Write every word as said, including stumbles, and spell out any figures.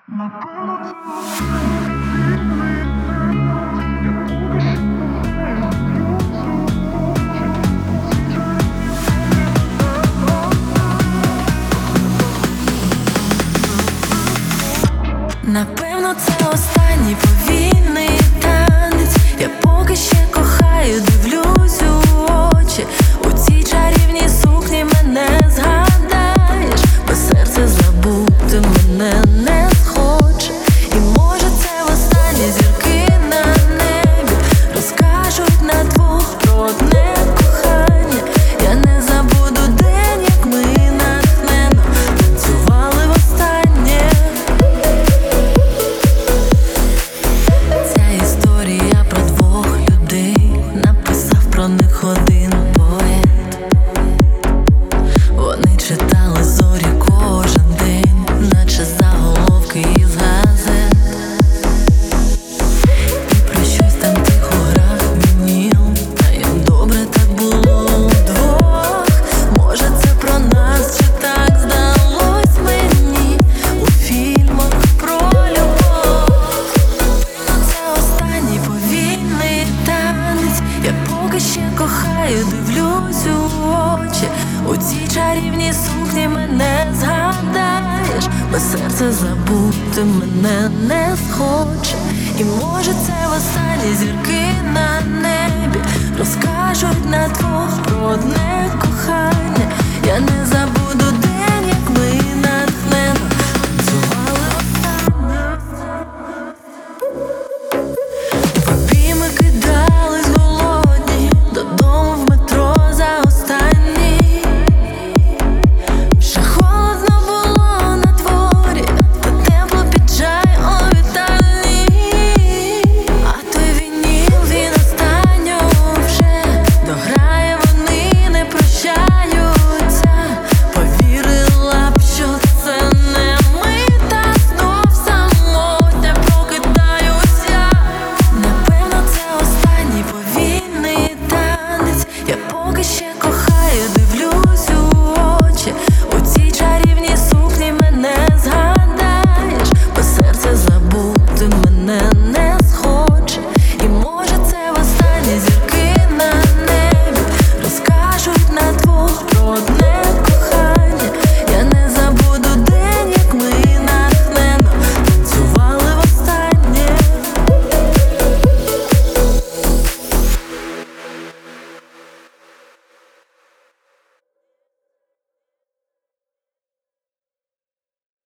Напевно, це останній повільний танець. Я поки ще кохаю, дивлюсь у очі. У цій чарівній сукні мене згадаєш, без серця забути мене не схоче. І може це востаннє зірки на небі розкажуть на двох про одне кохання. Я не забуду день, як ми натхненно танцювали востаннє. Ця історія про двох людей, написав про них один поет. Вони читали зорі кожен день, наче заголовки із газет. І про щось там тихо грав вініл, а як добре так було вдвох. Може це про нас, чи так здалось мені у фільмах про любов. Це останній повільний танець. Я поки ще кохаю, дивлюсь у очі. У цій чарівній сукні мене згадаєш, без серця забути мене не схоче. І може це востаннє зірки на небі розкажуть на двох про одне кохання. Я не забуду